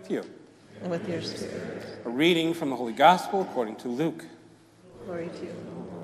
with you. And with your spirit. A reading from the Holy Gospel according to Luke. Glory to you, Lord.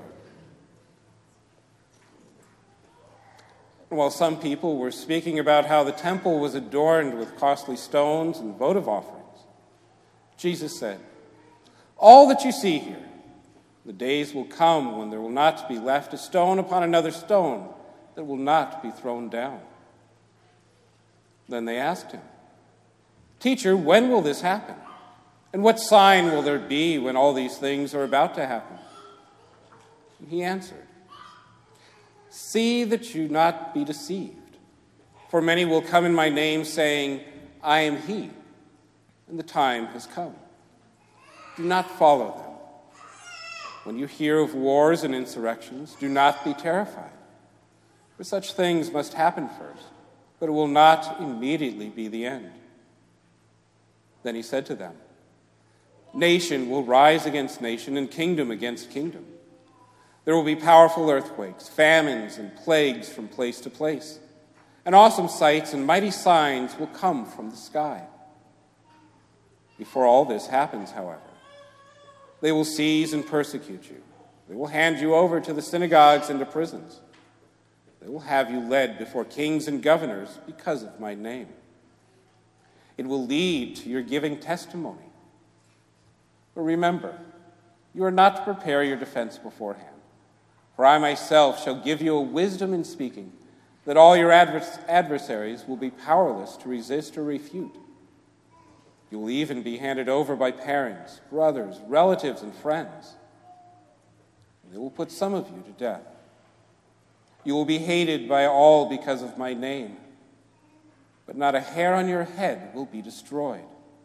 While some people were speaking about how the temple was adorned with costly stones and votive offerings, Jesus said, "All that you see here, the days will come when there will not be left a stone upon another stone that will not be thrown down." Then they asked him, "Teacher, when will this happen? And what sign will there be when all these things are about to happen?" And he answered, "See that you not be deceived. For many will come in my name, saying, 'I am he,' and the time has come. Do not follow them. When you hear of wars and insurrections, do not be terrified. For such things must happen first, but it will not immediately be the end." Then he said to them, "Nation will rise against nation and kingdom against kingdom. There will be powerful earthquakes, famines, and plagues from place to place. And awesome sights and mighty signs will come from the sky. Before all this happens, however, they will seize and persecute you. They will hand you over to the synagogues and to prisons. They will have you led before kings and governors because of my name. It will lead to your giving testimony. But remember, you are not to prepare your defense beforehand. For I myself shall give you a wisdom in speaking that all your adversaries will be powerless to resist or refute. You will even be handed over by parents, brothers, relatives, and friends. And they will put some of you to death. You will be hated by all because of my name, but not a hair on your head will be destroyed.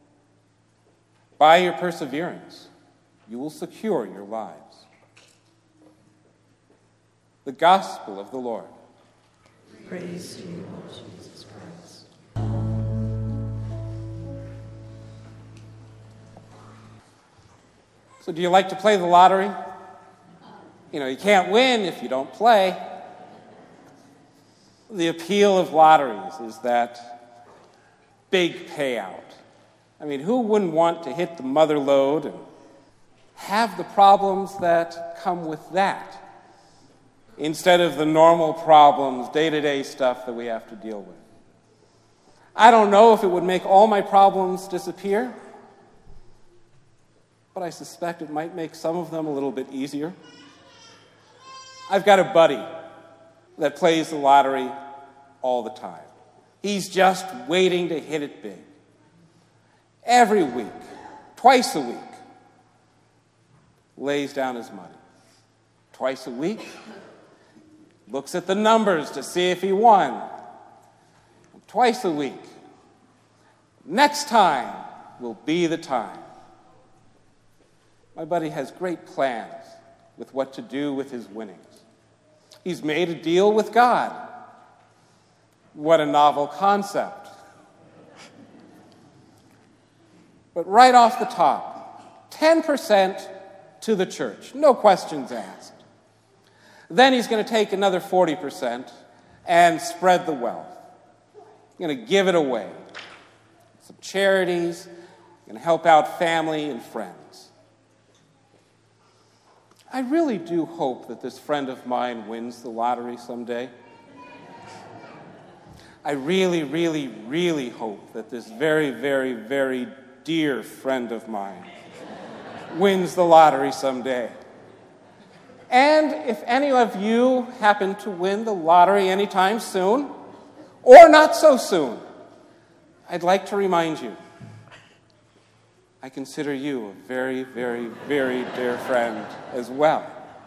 By your perseverance, you will secure your lives." The Gospel of the Lord. Praise to you, Lord Jesus Christ. So do you like to play the lottery? You can't win if you don't play. The appeal of lotteries is that big payout. I mean, who wouldn't want to hit the mother lode and have the problems that come with that instead of the normal problems, day-to-day stuff that we have to deal with? I don't know if it would make all my problems disappear, but I suspect it might make some of them a little bit easier. I've got a buddy that plays the lottery all the time. He's just waiting to hit it big. Every week, twice a week, lays down his money. Twice a week, looks at the numbers to see if he won. Twice a week, next time will be the time. My buddy has great plans with what to do with his winnings. He's made a deal with God. What a novel concept. But right off the top, 10% to the church, no questions asked. Then he's going to take another 40% and spread the wealth. He's going to give it away. Some charities, going to help out family and friends. I really do hope that this friend of mine wins the lottery someday. I really, really, really hope that this very, very, very dear friend of mine wins the lottery someday. And if any of you happen to win the lottery anytime soon, or not so soon, I'd like to remind you, I consider you a very, very, very dear friend as well.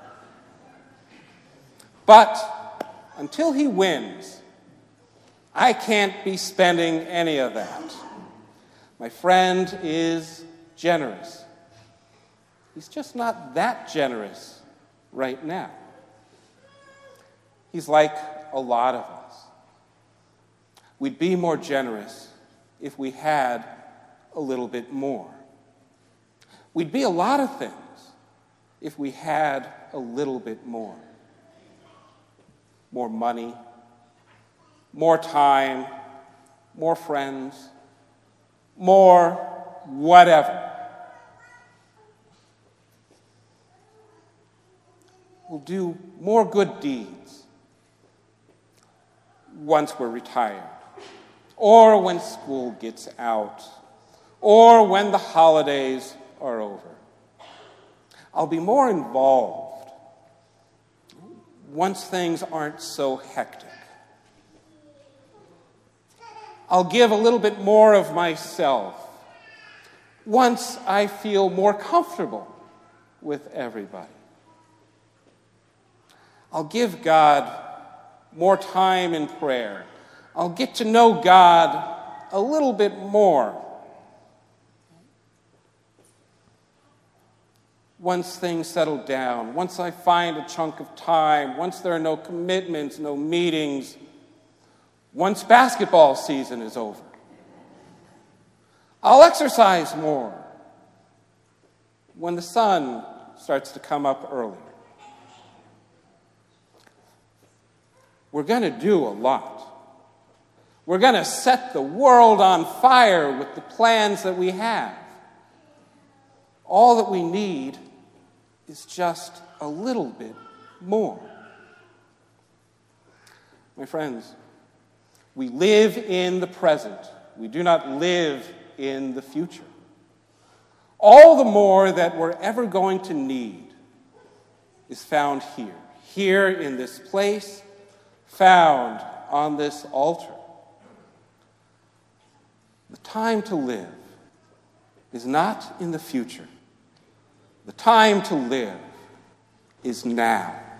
But until he wins, I can't be spending any of that. My friend is generous. He's just not that generous right now. He's like a lot of us. We'd be more generous if we had a little bit more. We'd be a lot of things if we had a little bit more. More money, more time, more friends, more whatever. We'll do more good deeds once we're retired, or when school gets out, or when the holidays are over. I'll be more involved once things aren't so hectic. I'll give a little bit more of myself once I feel more comfortable with everybody. I'll give God more time in prayer. I'll get to know God a little bit more once things settle down, once I find a chunk of time, once there are no commitments, no meetings, once basketball season is over. I'll exercise more when the sun starts to come up earlier. We're going to do a lot. We're going to set the world on fire with the plans that we have. All that we need is just a little bit more. My friends, we live in the present. We do not live in the future. All the more that we're ever going to need is found here in this place, found on this altar. The time to live is not in the future. The time to live is now.